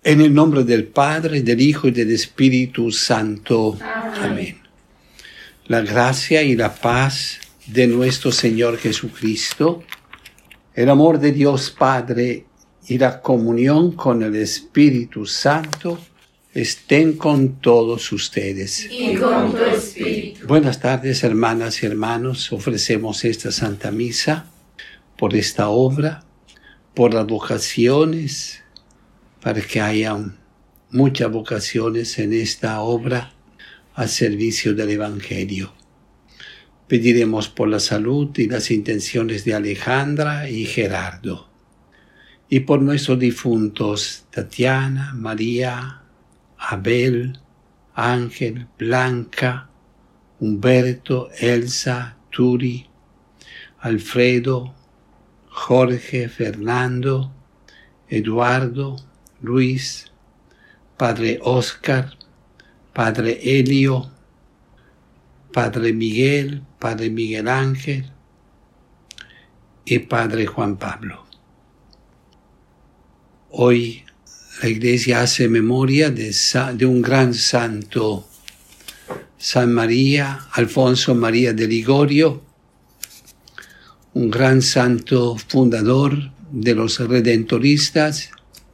En el nombre del Padre, del Hijo y del Espíritu Santo. Amén. La gracia y la paz de nuestro Señor Jesucristo, el amor de Dios Padre y la comunión con el Espíritu Santo estén con todos ustedes. Y con tu espíritu. Buenas tardes, hermanas y hermanos. Ofrecemos esta Santa Misa por esta obra, por las vocaciones, para que haya muchas vocaciones en esta obra al servicio del Evangelio. Pediremos por la salud y las intenciones de Alejandra y Gerardo, y por nuestros difuntos Tatiana, María, Abel, Ángel, Blanca, Humberto, Elsa, Turi, Alfredo, Jorge, Fernando, Eduardo, Luis, Padre Oscar, Padre Elio, Padre Miguel Ángel y Padre Juan Pablo. Hoy la Iglesia hace memoria de un gran santo, San María, Alfonso María de Ligorio, un gran santo fundador de los redentoristas.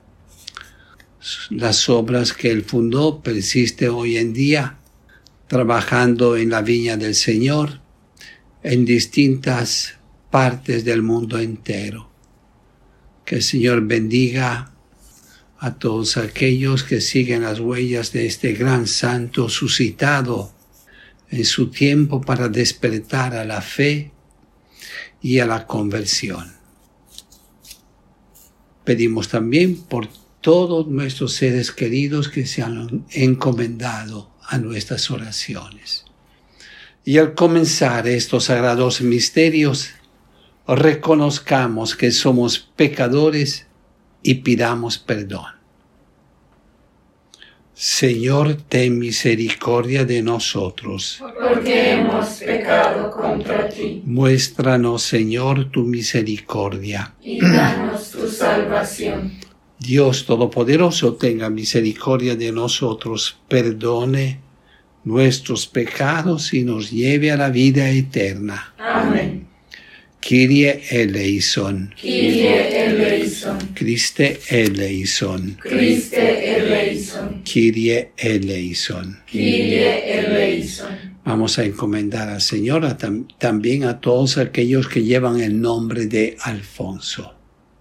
Las obras que él fundó persisten hoy en día, trabajando en la viña del Señor en distintas partes del mundo entero. Que el Señor bendiga a todos aquellos que siguen las huellas de este gran santo suscitado en su tiempo para despertar a la fe y a la conversión. Pedimos también por todos nuestros seres queridos que se han encomendado a nuestras oraciones. Y al comenzar estos sagrados misterios, reconozcamos que somos pecadores y pidamos perdón. Señor, ten misericordia de nosotros. Porque hemos pecado contra ti. Muéstranos, Señor, tu misericordia. Y danos tu salvación. Dios Todopoderoso, tenga misericordia de nosotros, perdone nuestros pecados y nos lleve a la vida eterna. Amén. Kyrie eleison. Kyrie eleison. Christe eleison. Christe eleison. Kyrie eleison. Kyrie eleison. Vamos a encomendar al Señor también a todos aquellos que llevan el nombre de Alfonso.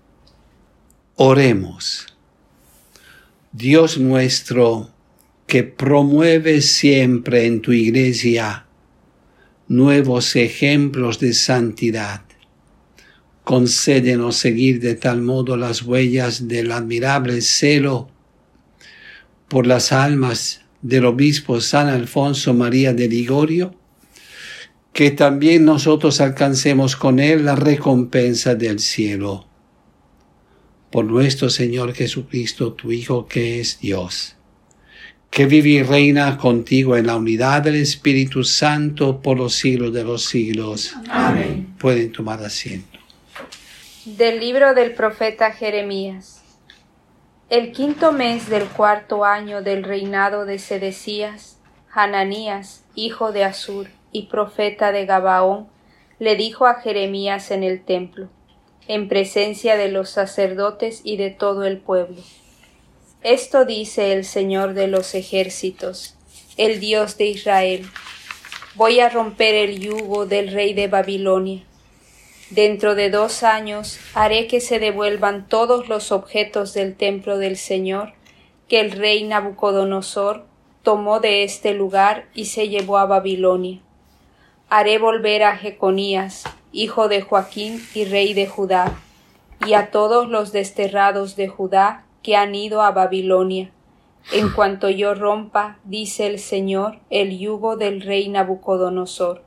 Oremos. Dios nuestro, que promueves siempre en tu Iglesia nuevos ejemplos de santidad, concédenos seguir de tal modo las huellas del admirable celo por las almas del obispo San Alfonso María de Ligorio, que también nosotros alcancemos con él la recompensa del cielo. Por nuestro Señor Jesucristo, tu Hijo, que es Dios, que vive y reina contigo en la unidad del Espíritu Santo por los siglos de los siglos. Amén. Pueden tomar asiento. Del libro del profeta Jeremías. El 5º mes del 4º año del reinado de Sedecías, Hananías, hijo de Azur y profeta de Gabaón, le dijo a Jeremías en el templo, en presencia de los sacerdotes y de todo el pueblo: Esto dice el Señor de los ejércitos, el Dios de Israel: Voy a romper el yugo del rey de Babilonia. Dentro de 2 años haré que se devuelvan todos los objetos del templo del Señor que el rey Nabucodonosor tomó de este lugar y se llevó a Babilonia. Haré volver a Jeconías, hijo de Joaquín y rey de Judá, y a todos los desterrados de Judá que han ido a Babilonia, en cuanto yo rompa, dice el Señor, el yugo del rey Nabucodonosor.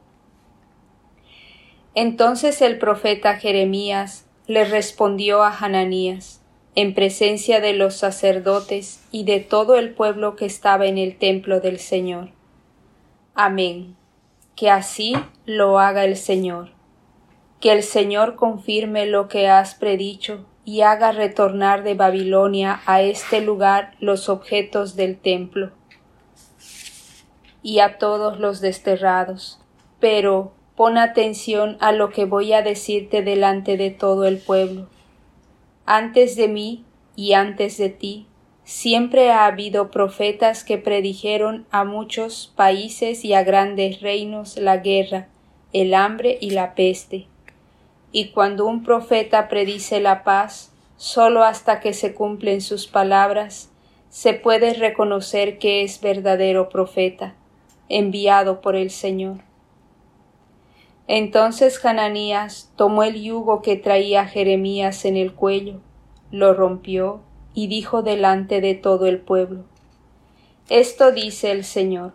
Entonces el profeta Jeremías le respondió a Hananías, en presencia de los sacerdotes y de todo el pueblo que estaba en el templo del Señor: Amén. Que así lo haga el Señor. Que el Señor confirme lo que has predicho y haga retornar de Babilonia a este lugar los objetos del templo y a todos los desterrados. Pero pon atención a lo que voy a decirte delante de todo el pueblo. Antes de mí y antes de ti, siempre ha habido profetas que predijeron a muchos países y a grandes reinos la guerra, el hambre y la peste. Y cuando un profeta predice la paz, sólo hasta que se cumplen sus palabras, se puede reconocer que es verdadero profeta, enviado por el Señor. Entonces Hananías tomó el yugo que traía Jeremías en el cuello, lo rompió y dijo delante de todo el pueblo: Esto dice el Señor: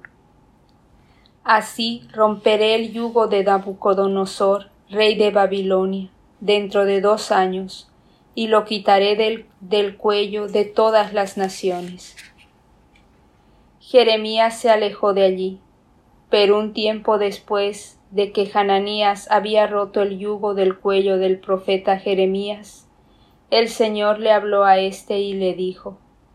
Así romperé el yugo de Nabucodonosor, rey de Babilonia, dentro de 2 años, y lo quitaré del cuello de todas las naciones. Jeremías se alejó de allí, pero un tiempo después de que Hananías había roto el yugo del cuello del profeta Jeremías, el Señor le habló a éste y le dijo: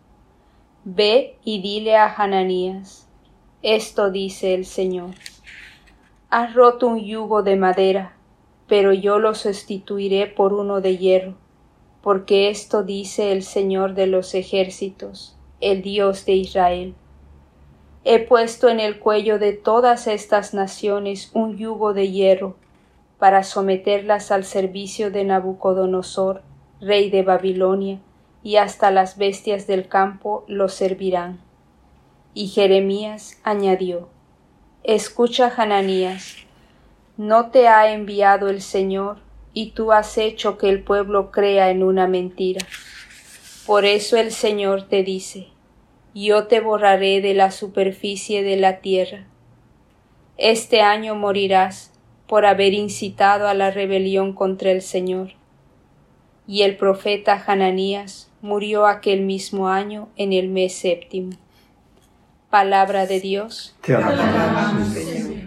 Ve y dile a Hananías: Esto dice el Señor: Has roto un yugo de madera, pero yo lo sustituiré por uno de hierro, porque esto dice el Señor de los ejércitos, el Dios de Israel: He puesto en el cuello de todas estas naciones un yugo de hierro, para someterlas al servicio de Nabucodonosor, rey de Babilonia, y hasta las bestias del campo lo servirán. Y Jeremías añadió: Escucha, Hananías, ¿no te ha enviado el Señor, y tú has hecho que el pueblo crea en una mentira? Por eso el Señor te dice: Yo te borraré de la superficie de la tierra. Este año morirás por haber incitado a la rebelión contra el Señor. Y el profeta Hananías murió aquel mismo año en el mes 7º. Palabra de Dios. Te alabamos, Señor.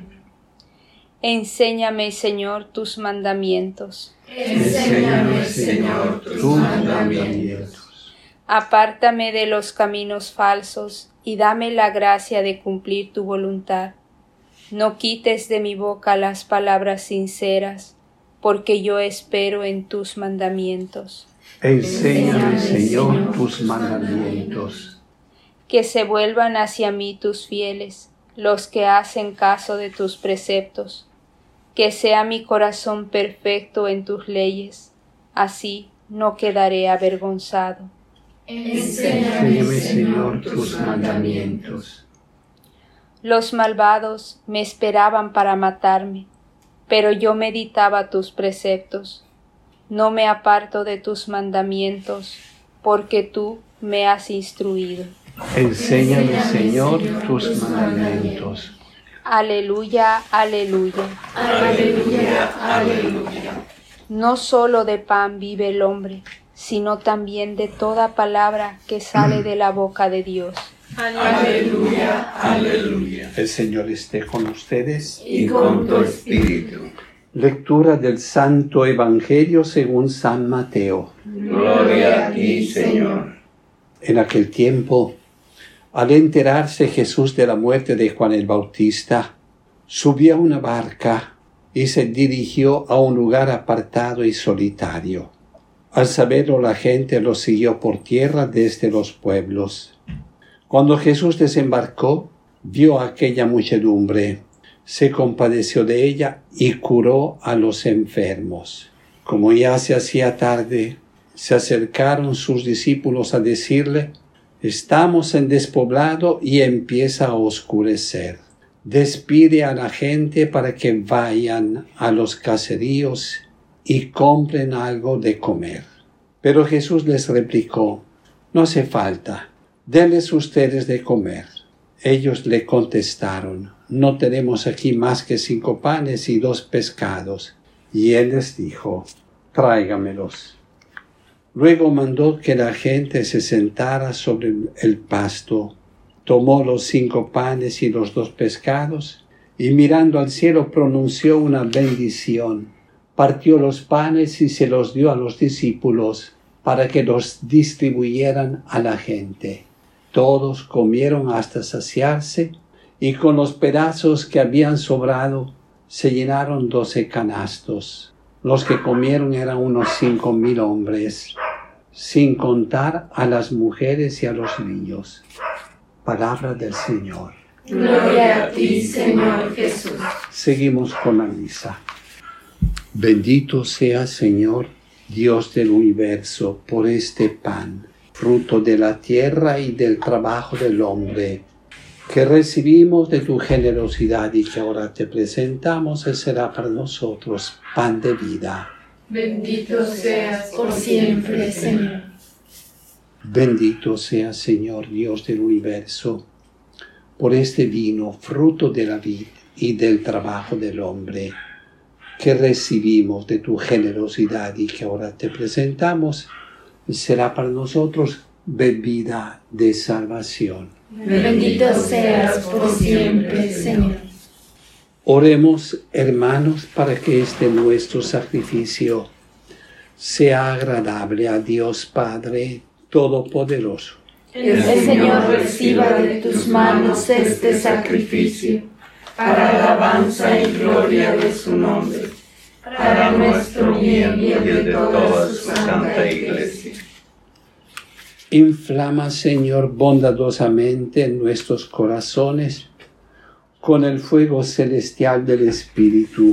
Enséñame, Señor, tus mandamientos. Enséñame, Señor, tus mandamientos. Apártame de los caminos falsos y dame la gracia de cumplir tu voluntad. No quites de mi boca las palabras sinceras, porque yo espero en tus mandamientos. Enséñame, Señor, tus mandamientos. Que se vuelvan hacia mí tus fieles, los que hacen caso de tus preceptos. Que sea mi corazón perfecto en tus leyes, así no quedaré avergonzado. Enséñame, Señor, tus mandamientos. Los malvados me esperaban para matarme, pero yo meditaba tus preceptos. No me aparto de tus mandamientos, porque tú me has instruido. Enséñame, Señor, tus mandamientos. Aleluya, aleluya. Aleluya, aleluya. No solo de pan vive el hombre, sino también de toda palabra que sale de la boca de Dios. Aleluya, aleluya. El Señor esté con ustedes. Y con tu espíritu. Lectura del Santo Evangelio según San Mateo. Gloria a ti, Señor. En aquel tiempo, al enterarse Jesús de la muerte de Juan el Bautista, subió a una barca y se dirigió a un lugar apartado y solitario. Al saberlo, la gente lo siguió por tierra desde los pueblos. Cuando Jesús desembarcó, vio a aquella muchedumbre, se compadeció de ella y curó a los enfermos. Como ya se hacía tarde, se acercaron sus discípulos a decirle: Estamos en despoblado y empieza a oscurecer. Despide a la gente para que vayan a los caseríos y compren algo de comer. Pero Jesús les replicó: No hace falta, denles ustedes de comer. Ellos le contestaron: No tenemos aquí más que 5 panes y 2 pescados. Y él les dijo: Tráigamelos. Luego mandó que la gente se sentara sobre el pasto. Tomó los 5 panes y los 2 pescados, y mirando al cielo pronunció una bendición. Partió los panes y se los dio a los discípulos para que los distribuyeran a la gente. Todos comieron hasta saciarse, y con los pedazos que habían sobrado se llenaron 12 canastos. Los que comieron eran unos 5,000 hombres, sin contar a las mujeres y a los niños. Palabra del Señor. Gloria a ti, Señor Jesús. Seguimos con la misa. Bendito sea, Señor, Dios del universo, por este pan, fruto de la tierra y del trabajo del hombre, que recibimos de tu generosidad y que ahora te presentamos, y será para nosotros pan de vida. Bendito seas por siempre, Señor. Bendito sea, Señor, Dios del universo, por este vino, fruto de la vid y del trabajo del hombre, que recibimos de tu generosidad y que ahora te presentamos, será para nosotros bebida de salvación. Bendito seas por siempre, Señor. Oremos, hermanos, para que este nuestro sacrificio sea agradable a Dios Padre Todopoderoso. El Señor reciba de tus manos este sacrificio, para alabanza y gloria de su nombre, para nuestro bien y el de toda su santa Iglesia. Inflama, Señor, bondadosamente nuestros corazones con el fuego celestial del Espíritu.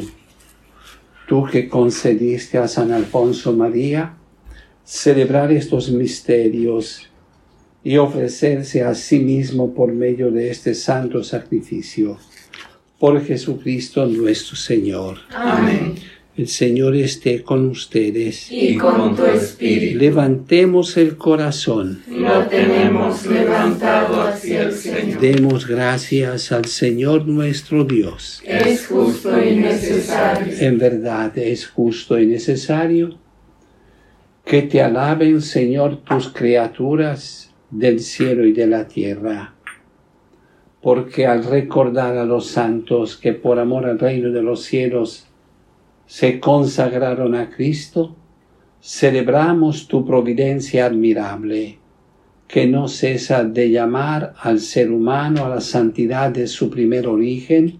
Tú que concediste a San Alfonso María celebrar estos misterios y ofrecerse a sí mismo por medio de este santo sacrificio. Por Jesucristo nuestro Señor. Amén. El Señor esté con ustedes. Y con tu espíritu. Levantemos el corazón. Lo tenemos levantado hacia el Señor. Demos gracias al Señor nuestro Dios. Es justo y necesario. En verdad es justo y necesario que te alaben, Señor, tus criaturas del cielo y de la tierra. Porque al recordar a los santos que por amor al reino de los cielos se consagraron a Cristo, celebramos tu providencia admirable, que no cesa de llamar al ser humano a la santidad de su primer origen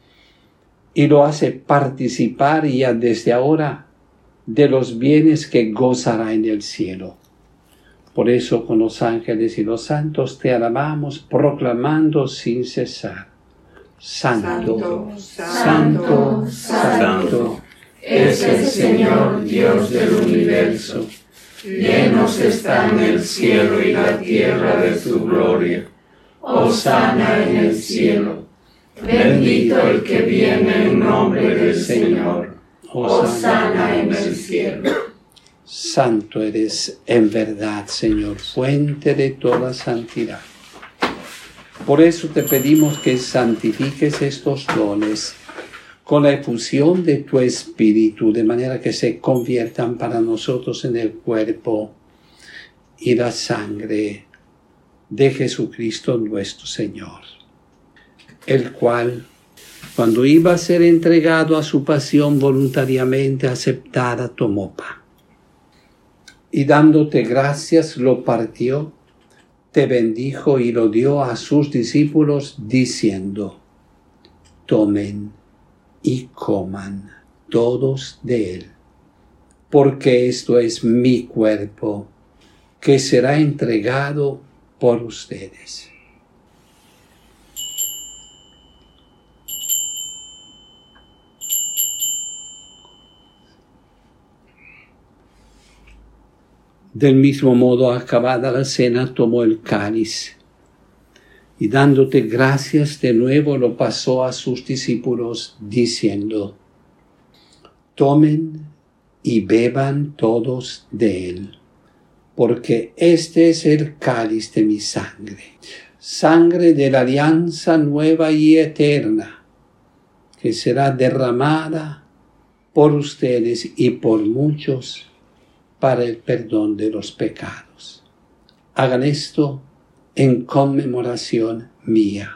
y lo hace participar ya desde ahora de los bienes que gozará en el cielo. Por eso con los ángeles y los santos te alabamos, proclamando sin cesar: Santo, Santo, Santo, es el Señor Dios del universo. Llenos están el cielo y la tierra de su gloria. Hosana en el cielo. Bendito el que viene en nombre del Señor. Hosana en el cielo. Santo eres en verdad, Señor, fuente de toda santidad. Por eso te pedimos que santifiques estos dones con la efusión de tu Espíritu, de manera que se conviertan para nosotros en el cuerpo y la sangre de Jesucristo nuestro Señor, el cual, cuando iba a ser entregado a su pasión voluntariamente aceptada, tomó pan. Y dándote gracias, lo partió, te bendijo y lo dio a sus discípulos, diciendo: tomen y coman todos de él, porque esto es mi cuerpo, que será entregado por ustedes. Del mismo modo, acabada la cena, tomó el cáliz y dándote gracias de nuevo lo pasó a sus discípulos, diciendo: tomen y beban todos de él, porque este es el cáliz de mi sangre, sangre de la alianza nueva y eterna, que será derramada por ustedes y por muchos para el perdón de los pecados. Hagan esto en conmemoración mía.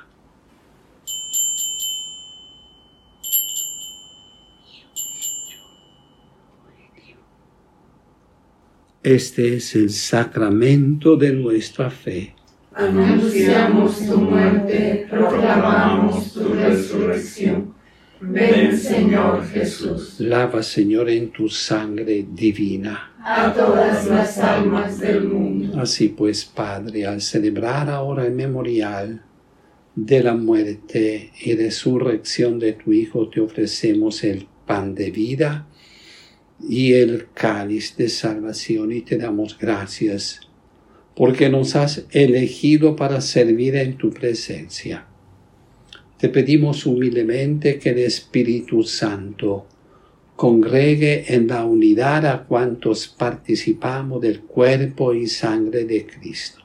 Este es el sacramento de nuestra fe. Anunciamos tu muerte, proclamamos tu resurrección. Ven, Señor Jesús. Lava, Señor, en tu sangre divina a todas las almas del mundo. Así pues, Padre, al celebrar ahora el memorial de la muerte y resurrección de tu Hijo, te ofrecemos el pan de vida y el cáliz de salvación, y te damos gracias porque nos has elegido para servir en tu presencia. Te pedimos humildemente que el Espíritu Santo congregue en la unidad a cuantos participamos del cuerpo y sangre de Cristo.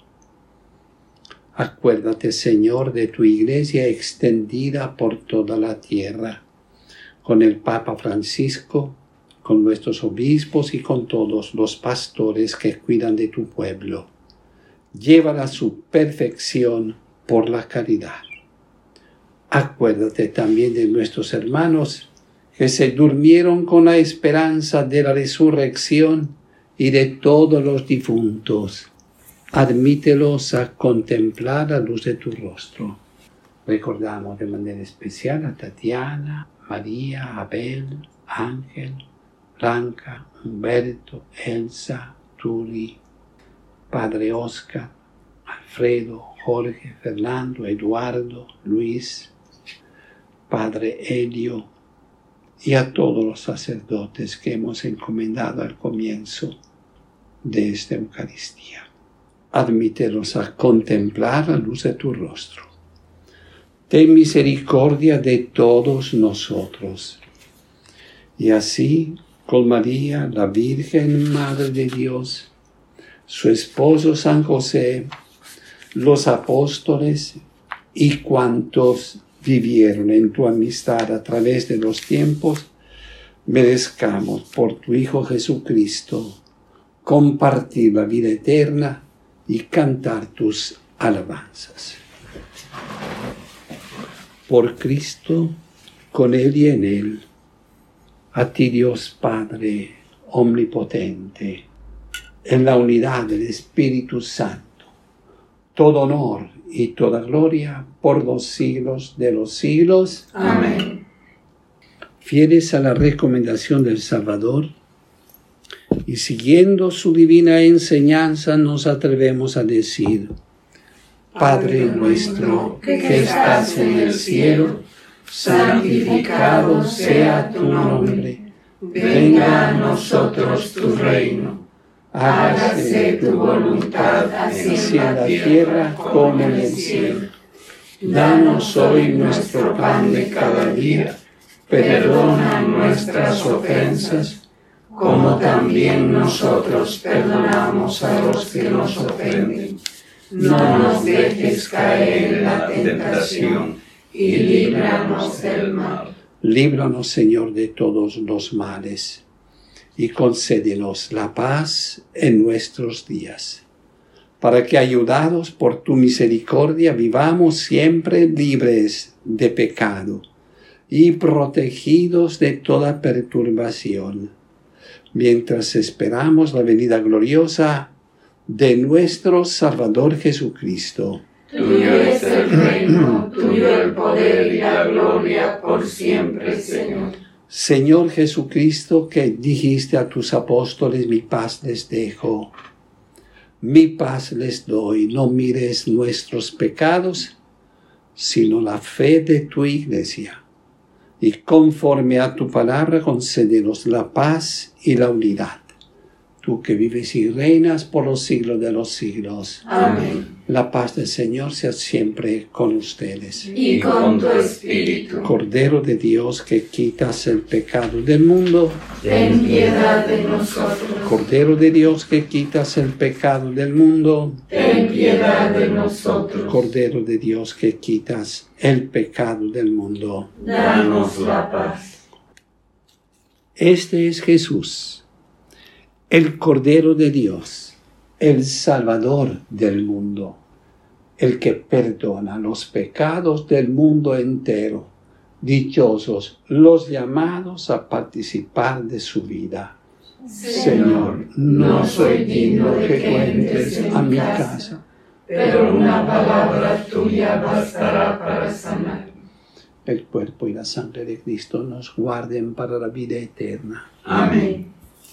Acuérdate, Señor, de tu Iglesia extendida por toda la tierra, con el Papa Francisco, con nuestros obispos y con todos los pastores que cuidan de tu pueblo. Llévala a su perfección por la caridad. Acuérdate también de nuestros hermanos que se durmieron con la esperanza de la resurrección y de todos los difuntos. Admítelos a contemplar la luz de tu rostro. Recordamos de manera especial a Tatiana, María, Abel, Ángel, Blanca, Humberto, Elsa, Turi, Padre Oscar, Alfredo, Jorge, Fernando, Eduardo, Luis, Padre Elio, y a todos los sacerdotes que hemos encomendado al comienzo de esta Eucaristía. Admítelos a contemplar la luz de tu rostro. Ten misericordia de todos nosotros. Y así, con María, la Virgen Madre de Dios, su esposo San José, los apóstoles y cuantos vivieron en tu amistad a través de los tiempos, merezcamos por tu Hijo Jesucristo compartir la vida eterna y cantar tus alabanzas. Por Cristo, con Él y en Él, a ti Dios Padre omnipotente, en la unidad del Espíritu Santo, todo honor y toda gloria por los siglos de los siglos. Amén. Fieles a la recomendación del Salvador y siguiendo su divina enseñanza, nos atrevemos a decir: Padre nuestro que estás en el cielo, santificado sea tu nombre. Venga a nosotros tu reino. Hágase tu voluntad así en la tierra como en el cielo. Danos hoy nuestro pan de cada día. Perdona nuestras ofensas, como también nosotros perdonamos a los que nos ofenden. No nos dejes caer en la tentación y líbranos del mal. Líbranos, Señor, de todos los males, y concédenos la paz en nuestros días, para que, ayudados por tu misericordia, vivamos siempre libres de pecado y protegidos de toda perturbación, mientras esperamos la venida gloriosa de nuestro Salvador Jesucristo. Tuyo es el reino, tuyo el poder y la gloria por siempre, Señor. Señor Jesucristo, que dijiste a tus apóstoles: mi paz les dejo, mi paz les doy. No mires nuestros pecados, sino la fe de tu Iglesia. Y conforme a tu palabra, concédenos la paz y la unidad. Tú que vives y reinas por los siglos de los siglos. Amén. La paz del Señor sea siempre con ustedes. Y con tu espíritu. Cordero de Dios, que quitas el pecado del mundo, ten piedad de nosotros. Cordero de Dios, que quitas el pecado del mundo, ten piedad de nosotros. Cordero de Dios, que quitas el pecado del mundo, danos la paz. Este es Jesús, el Cordero de Dios, el Salvador del mundo, el que perdona los pecados del mundo entero. Dichosos los llamados a participar de su vida. Señor, no soy digno de que entres a mi casa, pero una palabra tuya bastará para sanar. El cuerpo y la sangre de Cristo nos guarden para la vida eterna. Amén.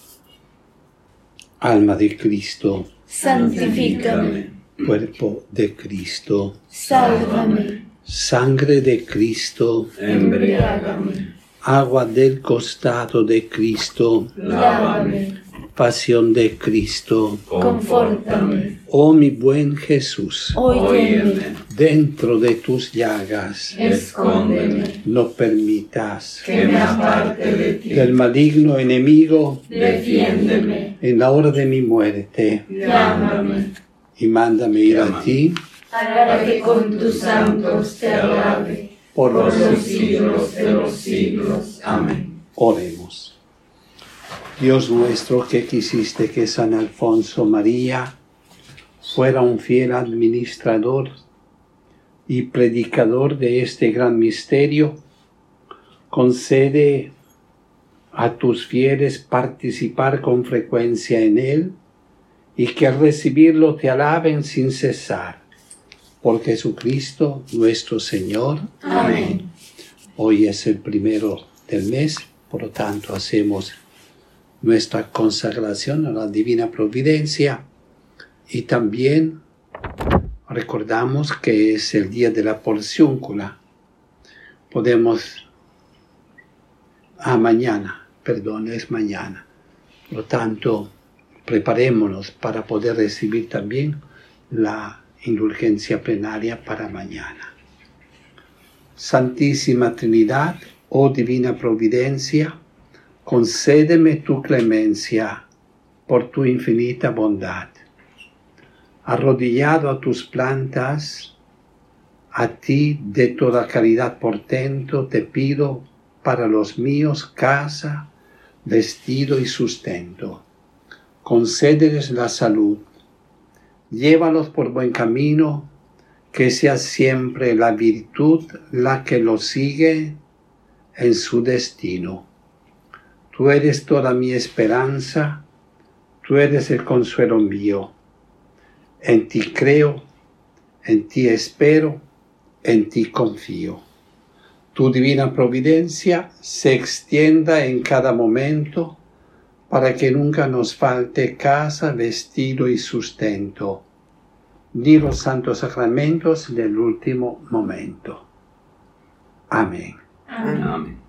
Alma de Cristo, santifícame. Cuerpo de Cristo, Sálvame. Sangre de Cristo, Embriágame. Agua del costado de Cristo, Lávame. Pasión de Cristo, Confórtame. oh mi buen Jesús, Óyeme. dentro de tus llagas, Escóndeme. no permitas Que me aparte de ti. del maligno enemigo Defiéndeme. en la hora de mi muerte, Llámame. y mándame ir a ti Para que con tus santos te alabe. por Por los los siglos de los siglos. Amén. Oremos. Dios nuestro, que quisiste que San Alfonso María fuera un fiel administrador y predicador de este gran misterio, concede a tus fieles participar con frecuencia en él y que al recibirlo te alaben sin cesar. Por Jesucristo nuestro Señor. Amén. Hoy es el primero del mes, por lo tanto hacemos nuestra consagración a la Divina Providencia y también recordamos que es el día de la porciúncula. Es mañana. Por lo tanto, preparémonos para poder recibir también la indulgencia plenaria para mañana. Santísima Trinidad, oh Divina Providencia, concédeme tu clemencia por tu infinita bondad. Arrodillado a tus plantas, a ti de toda caridad portento te pido para los míos casa, vestido y sustento. Concédeles la salud, llévalos por buen camino, que sea siempre la virtud la que los sigue en su destino. Tú eres toda mi esperanza, tú eres el consuelo mío. En ti creo, en ti espero, en ti confío. Tu divina providencia se extienda en cada momento para que nunca nos falte casa, vestido y sustento, ni los santos sacramentos del último momento. Amén. Amén.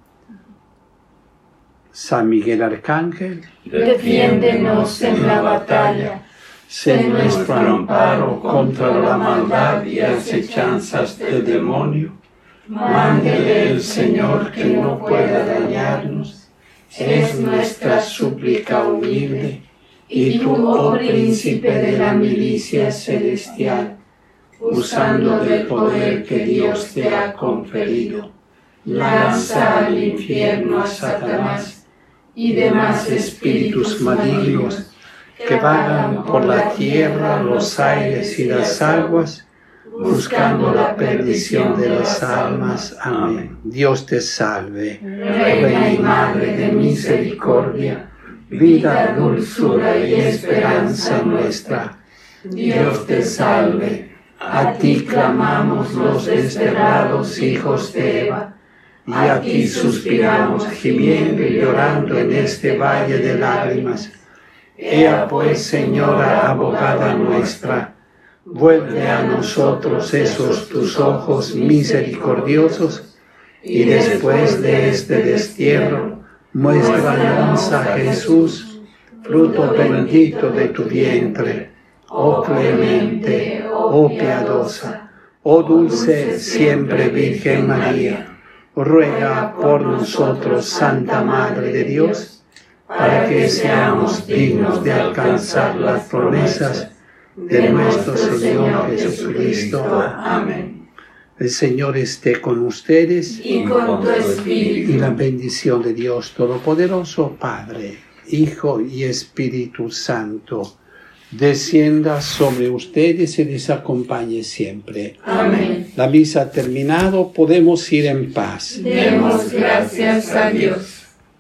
San Miguel Arcángel, Defiéndenos en la batalla. sé nuestro amparo contra la maldad y acechanzas del demonio. Mándele el Señor que no pueda dañarnos. Es nuestra súplica humilde. Y tú, oh príncipe de la milicia celestial, usando del poder que Dios te ha conferido, lanza al infierno a Satanás y demás espíritus malignos que vagan por la tierra, los aires y las aguas, buscando la perdición de las almas. Amén. Dios te salve, Reina y Madre de misericordia, vida, dulzura y esperanza nuestra. Dios te salve, a ti clamamos los desterrados hijos de Eva, y a ti suspiramos gimiendo y llorando en este valle de lágrimas. Ea pues, Señora abogada nuestra, vuelve a nosotros esos tus ojos misericordiosos, y después de este destierro, muéstranos a Jesús, fruto bendito de tu vientre, oh clemente, oh piadosa, oh dulce siempre Virgen María. Ruega por nosotros, Santa Madre de Dios, para que seamos dignos de alcanzar las promesas de nuestro Señor Jesucristo. Amén. El Señor esté con ustedes Y con tu espíritu. y la bendición de Dios Todopoderoso, Padre, Hijo y Espíritu Santo, descienda sobre ustedes y les acompañe siempre. Amén. La misa ha terminado, podemos ir en paz. Demos gracias a Dios.